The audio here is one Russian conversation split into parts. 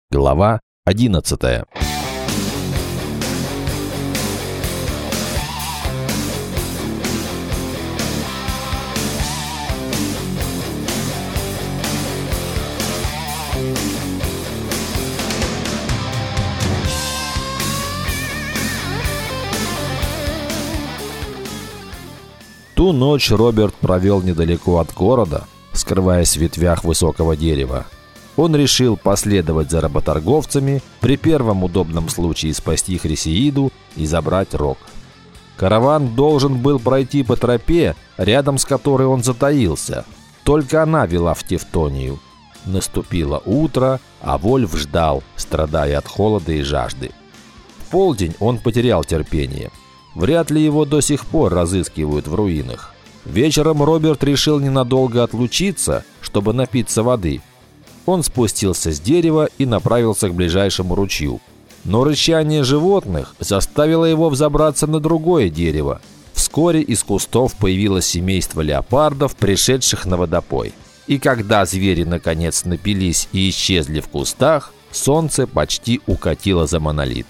Глава 11. Ту ночь Роберт провел недалеко от города, скрываясь в ветвях высокого дерева. Он решил последовать за работорговцами, при первом удобном случае спасти Хрисеиду и забрать рог. Караван должен был пройти по тропе, рядом с которой он затаился. Только она вела в Тевтонию. Наступило утро, а Вольф ждал, страдая от холода и жажды. В полдень он потерял терпение. Вряд ли его до сих пор разыскивают в руинах. Вечером Роберт решил ненадолго отлучиться, чтобы напиться воды. Он спустился с дерева и направился к ближайшему ручью. Но рычание животных заставило его взобраться на другое дерево. Вскоре из кустов появилось семейство леопардов, пришедших на водопой. И когда звери наконец напились и исчезли в кустах, солнце почти укатило за монолит.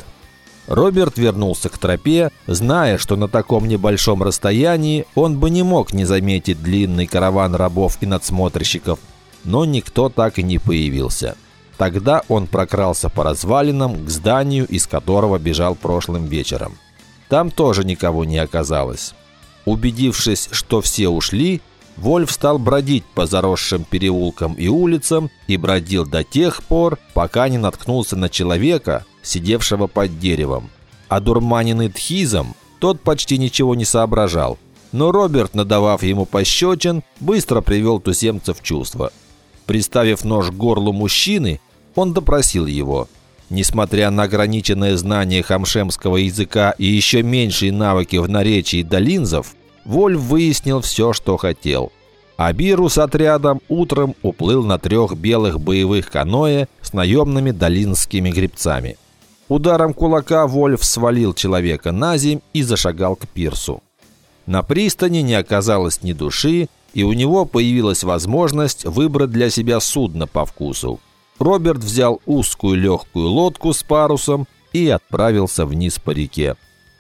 Роберт вернулся к тропе, зная, что на таком небольшом расстоянии он бы не мог не заметить длинный караван рабов и надсмотрщиков, но никто так и не появился. Тогда он прокрался по развалинам к зданию, из которого бежал прошлым вечером. Там тоже никого не оказалось. Убедившись, что все ушли, Вольф стал бродить по заросшим переулкам и улицам и бродил до тех пор, пока не наткнулся на человека, сидевшего под деревом. Одурманенный Тхизом, тот почти ничего не соображал, но Роберт, надавав ему пощечин, быстро привел туземца в чувство. Приставив нож к горлу мужчины, он допросил его. Несмотря на ограниченное знание хамшемского языка и еще меньшие навыки в наречии долинзов, Вольф выяснил все, что хотел. Абиру с отрядом утром уплыл на 3 белых боевых каноэ с наемными долинскими гребцами. Ударом кулака Вольф свалил человека на земь и зашагал к пирсу. На пристани не оказалось ни души, и у него появилась возможность выбрать для себя судно по вкусу. Роберт взял узкую легкую лодку с парусом и отправился вниз по реке.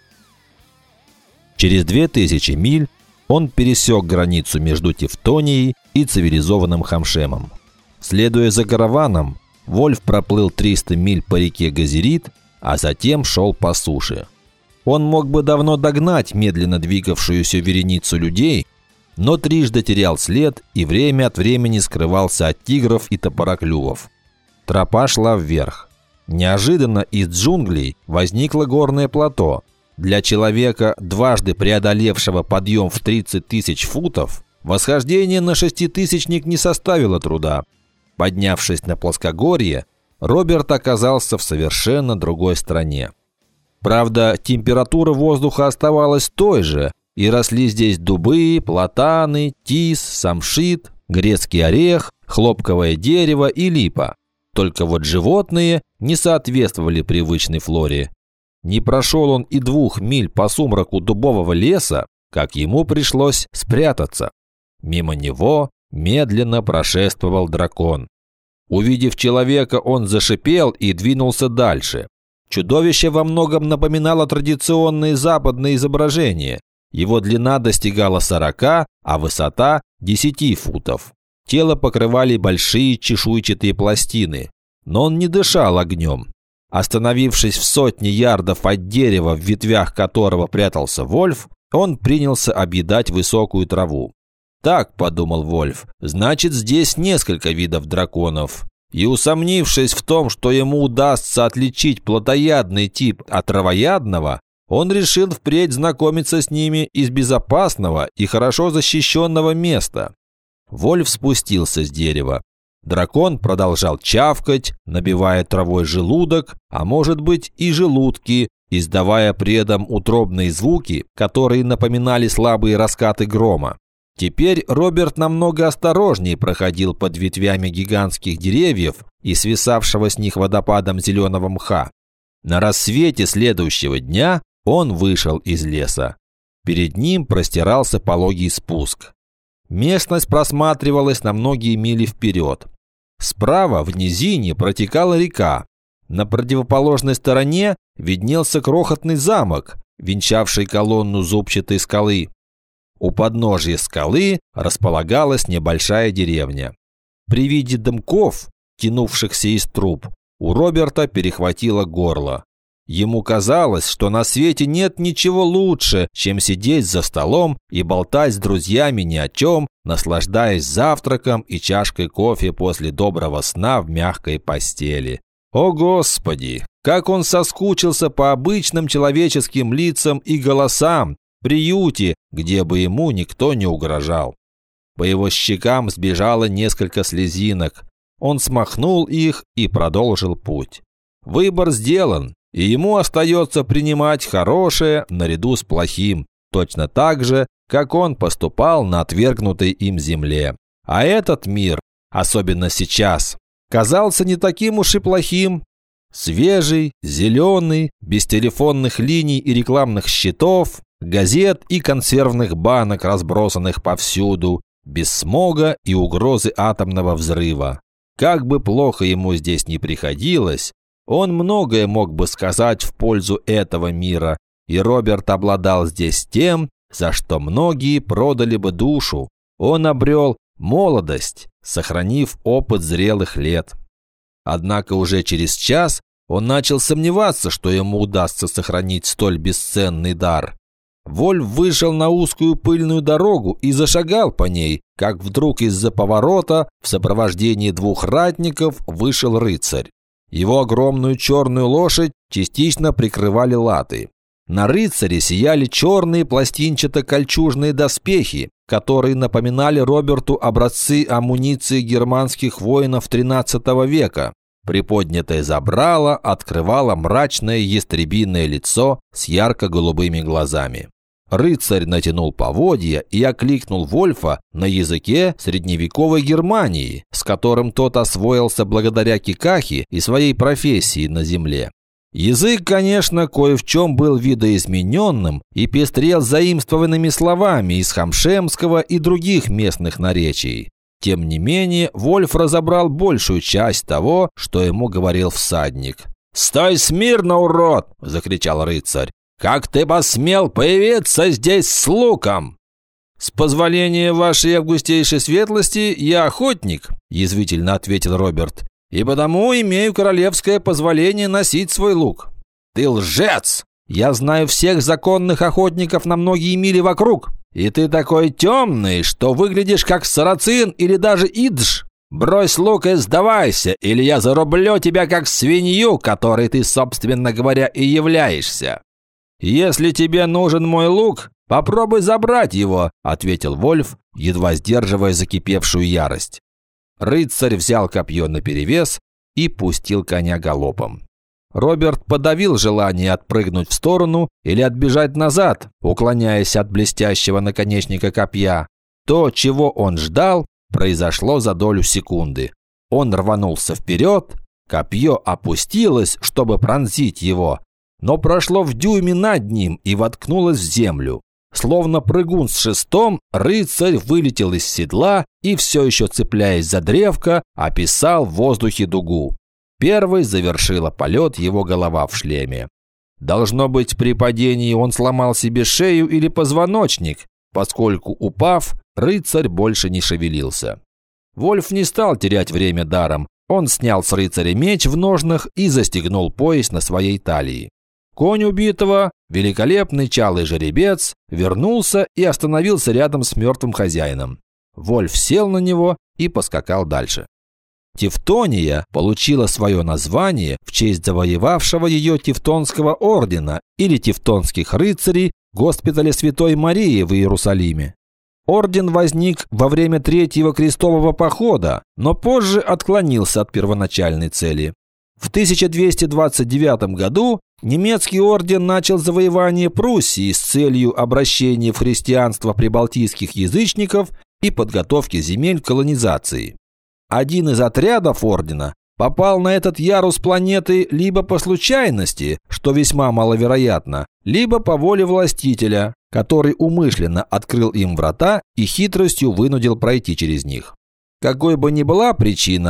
Через 2000 миль он пересек границу между Тевтонией и цивилизованным Хамшемом. Следуя за караваном, Вольф проплыл 300 миль по реке Газерит, а затем шел по суше. Он мог бы давно догнать медленно двигавшуюся вереницу людей, но трижды терял след и время от времени скрывался от тигров и топороклювов. Тропа шла вверх. Неожиданно из джунглей возникло горное плато. Для человека, дважды преодолевшего подъем в 30 тысяч футов, восхождение на шеститысячник не составило труда. Поднявшись на плоскогорье, Роберт оказался в совершенно другой стране. Правда, температура воздуха оставалась той же, и росли здесь дубы, платаны, тис, самшит, грецкий орех, хлопковое дерево и липа. Только вот животные не соответствовали привычной флоре. Не прошел он и 2 миль по сумраку дубового леса, как ему пришлось спрятаться. Мимо него медленно прошествовал дракон. Увидев человека, он зашипел и двинулся дальше. Чудовище во многом напоминало традиционные западные изображения. Его длина достигала 40, а высота – 10 футов. Тело покрывали большие чешуйчатые пластины, но он не дышал огнем. Остановившись в 100 ярдов от дерева, в ветвях которого прятался Вольф, он принялся объедать высокую траву. «Так», – подумал Вольф, – «значит, здесь несколько видов драконов». И, усомнившись в том, что ему удастся отличить плотоядный тип от травоядного, он решил впредь знакомиться с ними из безопасного и хорошо защищенного места. Вольф спустился с дерева. Дракон продолжал чавкать, набивая травой желудок, а может быть и желудки, издавая при этом утробные звуки, которые напоминали слабые раскаты грома. Теперь Роберт намного осторожнее проходил под ветвями гигантских деревьев и свисавшего с них водопадом зеленого мха. На рассвете следующего дня он вышел из леса. Перед ним простирался пологий спуск. Местность просматривалась на многие мили вперед. Справа в низине протекала река, На противоположной стороне виднелся крохотный замок, венчавший колонну зубчатой скалы. У подножия скалы располагалась небольшая деревня. При виде дымков, тянувшихся из труб, у Роберта перехватило горло. Ему казалось, что на свете нет ничего лучше, чем сидеть за столом и болтать с друзьями ни о чем, наслаждаясь завтраком и чашкой кофе после доброго сна в мягкой постели. О, Господи! Как он соскучился по обычным человеческим лицам и голосам в приюте, где бы ему никто не угрожал. По его щекам сбежало несколько слезинок. Он смахнул их и продолжил путь. Выбор сделан, и ему остается принимать хорошее наряду с плохим, точно так же, как он поступал на отвергнутой им земле. А этот мир, особенно сейчас, казался не таким уж и плохим. Свежий, зеленый, без телефонных линий и рекламных щитов, газет и консервных банок, разбросанных повсюду, без смога и угрозы атомного взрыва. Как бы плохо ему здесь ни приходилось, он многое мог бы сказать в пользу этого мира, и Роберт обладал здесь тем, за что многие продали бы душу. Он обрел молодость, сохранив опыт зрелых лет. Однако уже через час он начал сомневаться, что ему удастся сохранить столь бесценный дар. Вольф вышел на узкую пыльную дорогу и зашагал по ней, как вдруг из-за поворота в сопровождении двух ратников вышел рыцарь. Его огромную черную лошадь частично прикрывали латы. На рыцаре сияли черные пластинчато-кольчужные доспехи, которые напоминали Роберту образцы амуниции германских воинов XIII века. Приподнятое забрало открывало мрачное ястребиное лицо с ярко-голубыми глазами. Рыцарь натянул поводья и окликнул Вольфа на языке средневековой Германии, с которым тот освоился благодаря Кикахи и своей профессии на земле. Язык, конечно, кое в чем был видоизмененным и пестрел заимствованными словами из хамшемского и других местных наречий. Тем не менее, Вольф разобрал большую часть того, что ему говорил всадник. «Стой смирно, урод!» – закричал рыцарь. «Как ты посмел появиться здесь с луком?» «С позволения вашей августейшей светлости, я охотник», – язвительно ответил Роберт. «И потому имею королевское позволение носить свой лук». «Ты лжец! Я знаю всех законных охотников на многие мили вокруг. И ты такой темный, что выглядишь как сарацин или даже идж. Брось лук и сдавайся, или я зарублю тебя как свинью, которой ты, собственно говоря, и являешься». «Если тебе нужен мой лук, попробуй забрать его», – ответил Вольф, едва сдерживая закипевшую ярость. Рыцарь взял копье наперевес и пустил коня галопом. Роберт подавил желание отпрыгнуть в сторону или отбежать назад, уклоняясь от блестящего наконечника копья. То, чего он ждал, произошло за долю секунды. Он рванулся вперед, копье опустилось, чтобы пронзить его, но прошло в дюйме над ним и воткнулось в землю. Словно прыгун с шестом, рыцарь вылетел из седла и, все еще цепляясь за древко, описал в воздухе дугу. Первой завершила полет его голова в шлеме. Должно быть, при падении он сломал себе шею или позвоночник, поскольку, упав, рыцарь больше не шевелился. Вольф не стал терять время даром. Он снял с рыцаря меч в ножнах и застегнул пояс на своей талии. Конь убитого, великолепный чалый жеребец, вернулся и остановился рядом с мертвым хозяином. Вольф сел на него и поскакал дальше. Тевтония получила свое название в честь завоевавшего ее Тевтонского ордена или Тевтонских рыцарей госпиталя Святой Марии в Иерусалиме. Орден возник во время Третьего крестового похода, но позже отклонился от первоначальной цели. В 1229 году немецкий орден начал завоевание Пруссии с целью обращения в христианство прибалтийских язычников и подготовки земель к колонизации. Один из отрядов ордена попал на этот ярус планеты либо по случайности, что весьма маловероятно, либо по воле властителя, который умышленно открыл им врата и хитростью вынудил пройти через них. Какой бы ни была причина,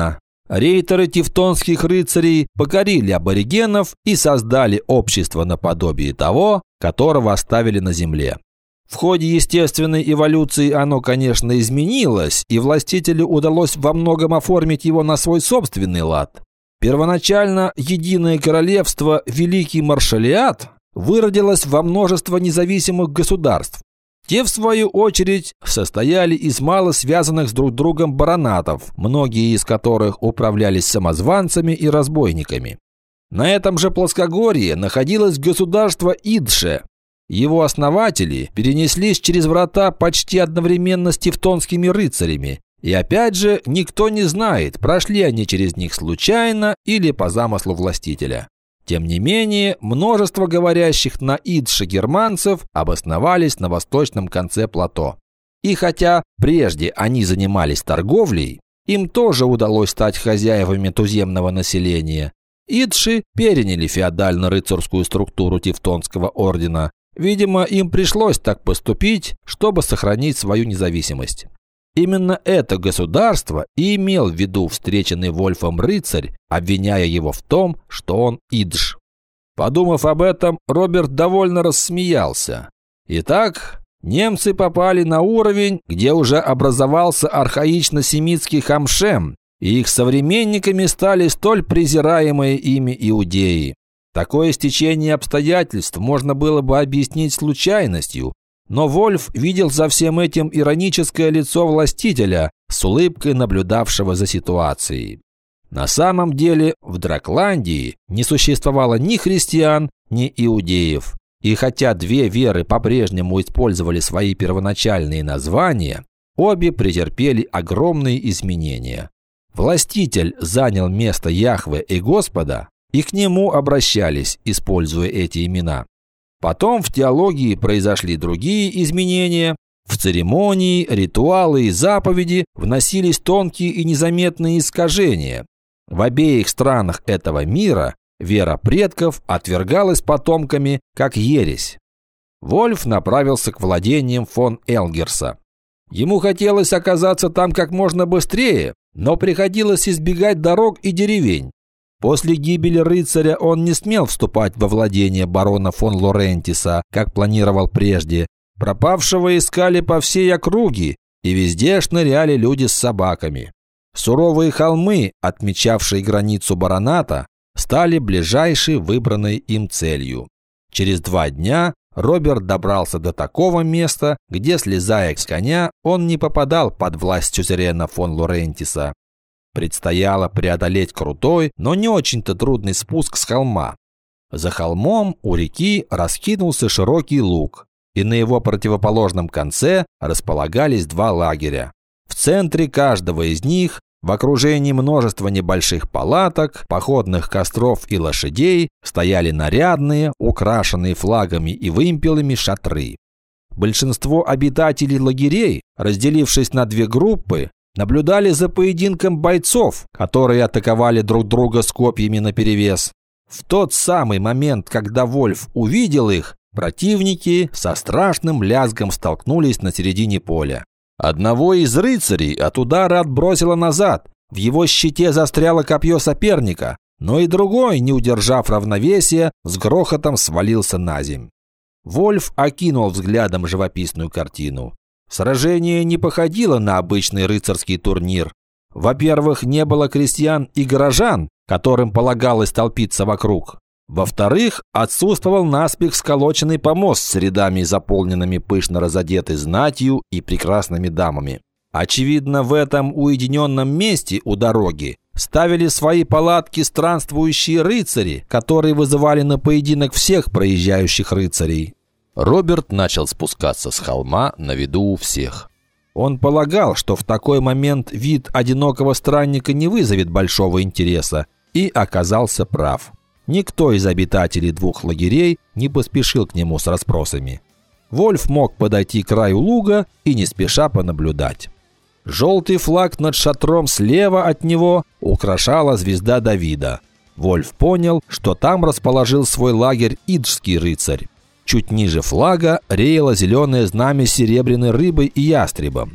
рейтеры тевтонских рыцарей покорили аборигенов и создали общество наподобие того, которого оставили на земле. В ходе естественной эволюции оно, конечно, изменилось, и властителю удалось во многом оформить его на свой собственный лад. Первоначально единое королевство Великий Маршалиат выродилось во множество независимых государств. Те, в свою очередь, состояли из мало связанных с друг другом баронатов, многие из которых управлялись самозванцами и разбойниками. На этом же плоскогорье находилось государство Идше. Его основатели перенеслись через врата почти одновременно с тевтонскими рыцарями. И опять же, никто не знает, прошли они через них случайно или по замыслу властителя. Тем не менее, множество говорящих на идше германцев обосновались на восточном конце плато. И хотя прежде они занимались торговлей, им тоже удалось стать хозяевами туземного населения. Идши переняли феодально-рыцарскую структуру Тевтонского ордена. Видимо, им пришлось так поступить, чтобы сохранить свою независимость. Именно это государство и имел в виду встреченный Вольфом рыцарь, обвиняя его в том, что он идж. Подумав об этом, Роберт довольно рассмеялся. Итак, немцы попали на уровень, где уже образовался архаично-семитский Хамшем, и их современниками стали столь презираемые ими иудеи. Такое стечение обстоятельств можно было бы объяснить случайностью, но Вольф видел за всем этим ироническое лицо властителя, с улыбкой наблюдавшего за ситуацией. На самом деле в Дракландии не существовало ни христиан, ни иудеев. И хотя две веры по-прежнему использовали свои первоначальные названия, обе претерпели огромные изменения. Властитель занял место Яхве и Господа, и к нему обращались, используя эти имена. Потом в теологии произошли другие изменения. В церемонии, ритуалы и заповеди вносились тонкие и незаметные искажения. В обеих странах этого мира вера предков отвергалась потомками как ересь. Вольф направился к владениям фон Эльгерса. Ему хотелось оказаться там как можно быстрее, но приходилось избегать дорог и деревень. После гибели рыцаря он не смел вступать во владение барона фон Лорентиса, как планировал прежде. Пропавшего искали по всей округе, и везде шныряли люди с собаками. Суровые холмы, отмечавшие границу бароната, стали ближайшей выбранной им целью. Через 2 дня Роберт добрался до такого места, где, слезая с коня, он не попадал под власть сюзерена фон Лорентиса. Предстояло преодолеть крутой, но не очень-то трудный спуск с холма. За холмом у реки раскинулся широкий луг, и на его противоположном конце располагались 2 лагеря. В центре каждого из них, в окружении множества небольших палаток, походных костров и лошадей, стояли нарядные, украшенные флагами и вымпелами шатры. Большинство обитателей лагерей, разделившись на 2 группы, наблюдали за поединком бойцов, которые атаковали друг друга с копьями наперевес. В тот самый момент, когда Вольф увидел их, противники со страшным лязгом столкнулись на середине поля. Одного из рыцарей от удара отбросило назад, в его щите застряло копье соперника, но и другой, не удержав равновесия, с грохотом свалился на земь. Вольф окинул взглядом живописную картину. Сражение не походило на обычный рыцарский турнир. Во-первых, не было крестьян и горожан, которым полагалось толпиться вокруг. Во-вторых, отсутствовал наспех сколоченный помост с рядами, заполненными пышно разодетой знатью и прекрасными дамами. Очевидно, в этом уединенном месте у дороги ставили свои палатки странствующие рыцари, которые вызывали на поединок всех проезжающих рыцарей. Роберт начал спускаться с холма на виду у всех. Он полагал, что в такой момент вид одинокого странника не вызовет большого интереса, и оказался прав. Никто из обитателей 2 лагерей не поспешил к нему с расспросами. Вольф мог подойти к краю луга и не спеша понаблюдать. Желтый флаг над шатром слева от него украшала звезда Давида. Вольф понял, что там расположил свой лагерь иджский рыцарь. Чуть ниже флага реяло зеленое знамя с серебряной рыбой и ястребом.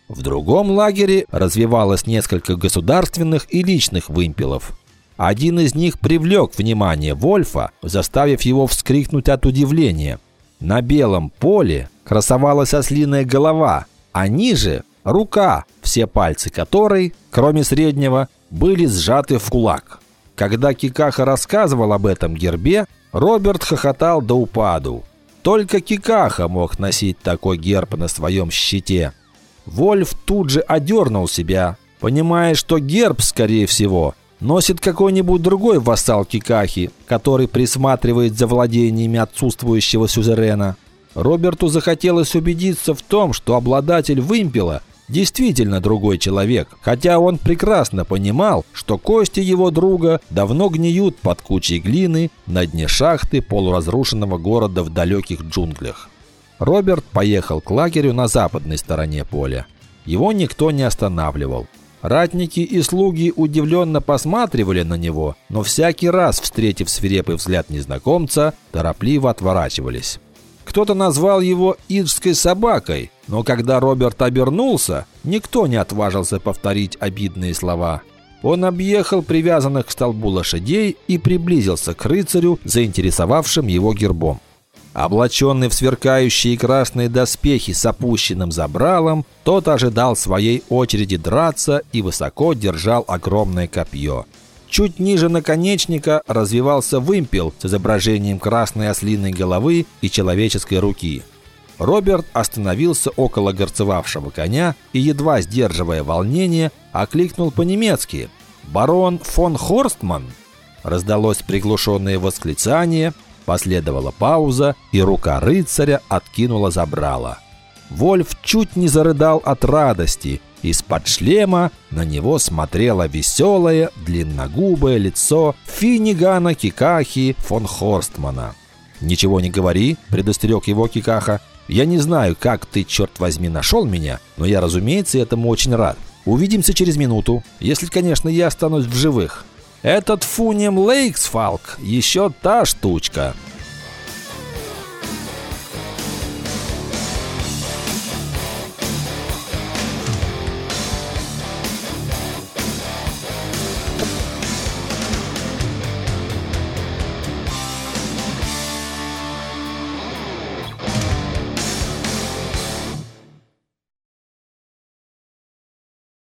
В другом лагере развивалось несколько государственных и личных вымпелов. Один из них привлек внимание Вольфа, заставив его вскрикнуть от удивления. На белом поле красовалась ослиная голова, а ниже – рука, все пальцы которой, кроме среднего, были сжаты в кулак. Когда Кикаха рассказывал об этом гербе, Роберт хохотал до упаду. Только Кикаха мог носить такой герб на своем щите. Вольф тут же одернул себя, понимая, что герб, скорее всего, носит какой-нибудь другой вассал Кикахи, который присматривает за владениями отсутствующего сюзерена. Роберту захотелось убедиться в том, что обладатель вымпела действительно другой человек, хотя он прекрасно понимал, что кости его друга давно гниют под кучей глины на дне шахты полуразрушенного города в далеких джунглях. Роберт поехал к лагерю на западной стороне поля. Его никто не останавливал. Ратники и слуги удивленно посматривали на него, но всякий раз, встретив свирепый взгляд незнакомца, торопливо отворачивались. Кто-то назвал его «иджской собакой», но когда Роберт обернулся, никто не отважился повторить обидные слова. Он объехал привязанных к столбу лошадей и приблизился к рыцарю, заинтересовавшим его гербом. Облаченный в сверкающие красные доспехи с опущенным забралом, тот ожидал своей очереди драться и высоко держал огромное копье. Чуть ниже наконечника развивался вымпел с изображением красной ослиной головы и человеческой руки. Роберт остановился около горцевавшего коня и, едва сдерживая волнение, окликнул по-немецки: «Барон фон Хорстман!» Раздалось приглушенное восклицание, последовала пауза, и рука рыцаря откинула забрало. Вольф чуть не зарыдал от радости. Из-под шлема на него смотрело веселое, длинногубое лицо Финнигана Кикахи фон Хорстмана. «Ничего не говори», – предостерег его Кикаха. «Я не знаю, как ты, черт возьми, нашел меня, но я, разумеется, этому очень рад. Увидимся через минуту, если, конечно, я останусь в живых. Этот Фунем Лейксфалк еще та штучка».